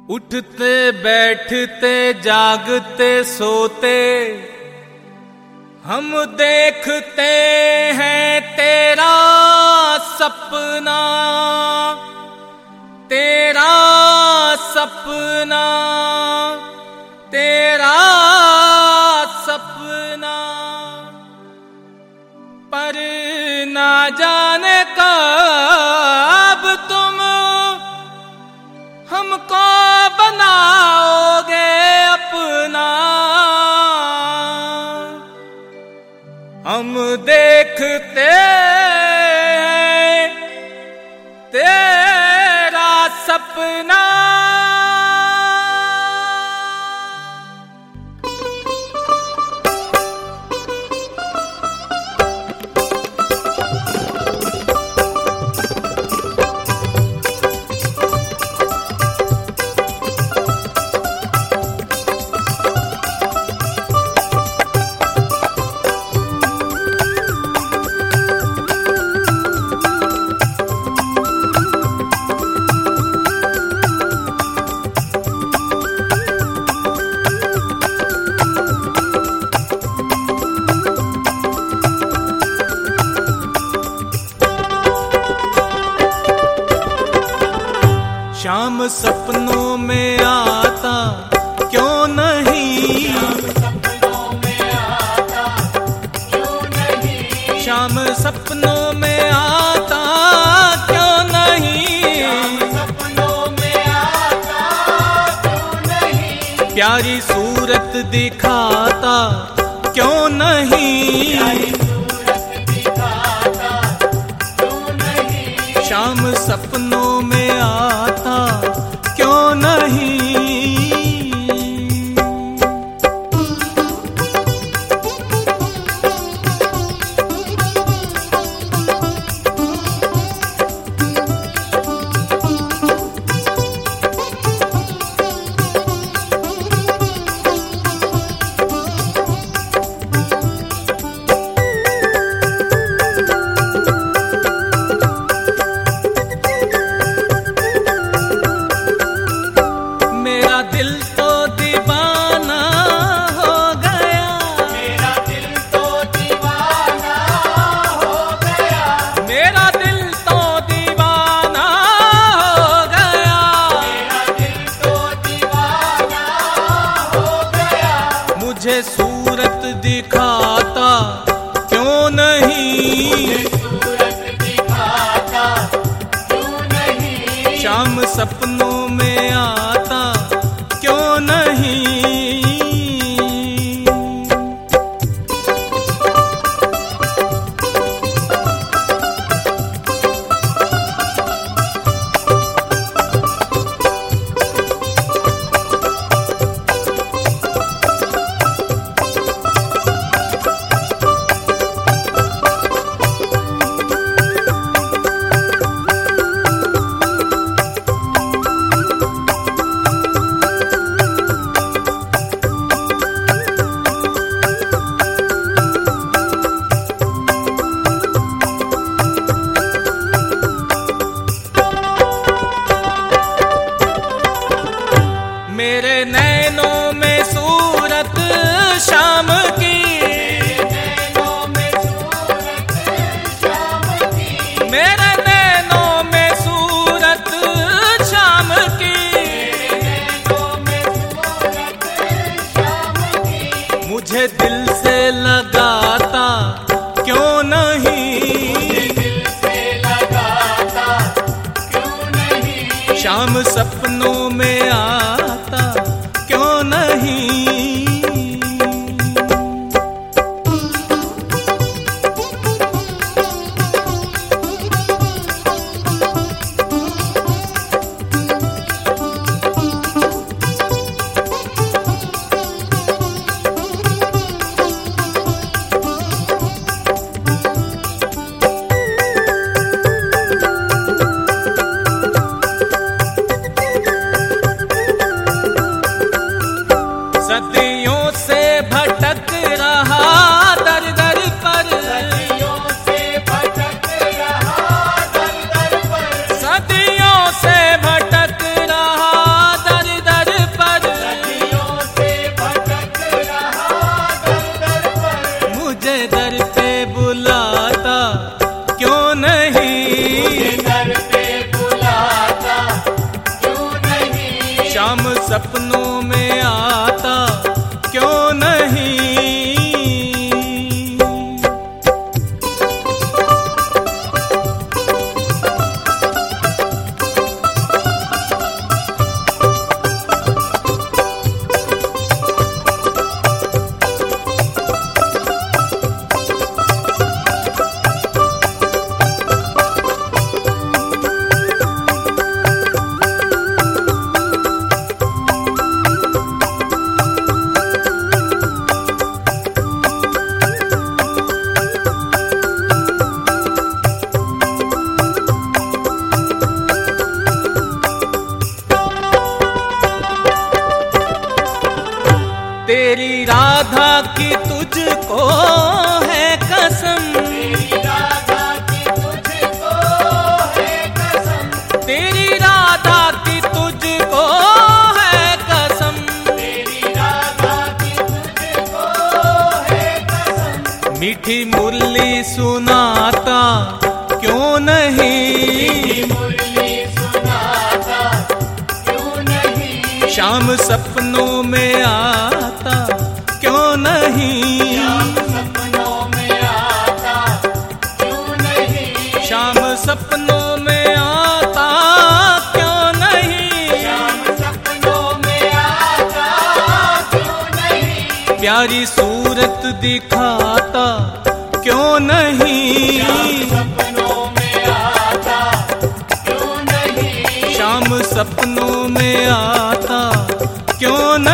उठते बैठते जागते सोते हम देखते हैं तेरा सपना, तेरा सपना, तेरा सपना। पर ना जाने कब तुम हमको बनाओगे अपना। हम देखते हैं तेरा सपना। शाम सपनों में आता क्यों नहीं, सपनों में आता क्यों नहीं, शाम सपनों में आता क्यों नहीं, सपनों में आता क्यों नहीं, प्यारी सूरत दिखाता क्यों नहीं, सूरत दिखाता क्यों नहीं, शाम सपनों में आता क्यों नहीं। मेरा दिल तो दीवाना हो गया, मेरा दिल तो दीवाना हो गया, मेरा दिल तो दीवाना हो गया, मेरा दिल तो दीवाना हो गया, मुझे सूरत दिखाता क्यों नहीं, सूरत दिखाता क्यों नहीं, शाम सपनों में आता क्यों नहीं। मेरे नैनों में सूरत शाम की, नैनों में सूरत शाम की, मेरे नैनों में सूरत शाम की, नैनों में सूरत शाम की, मुझे दिल से लगाता क्यों नहीं, दिल से लगाता क्यों नहीं, शाम सपनों में आता क्यों नहीं। सपनों में आता क्यों नहीं। तेरी राधा की तुझको है कसम, तेरी राधा की तुझको है कसम, तेरी राधा की तुझको है कसम, तेरी राधा की तुझको है कसम। मीठी मुरली सुनाता क्यों नहीं, मुरली सुनाता क्यों नहीं, शाम सपनों में आता क्यों नहीं, सपनों में आता क्यों नहीं, शाम सपनों में आता क्यों नहीं, सपनों में आता क्यों नहीं, प्यारी सूरत दिखाता क्यों नहीं, सपनों में आता क्यों नहीं, शाम सपनों में आता क्यों नहीं।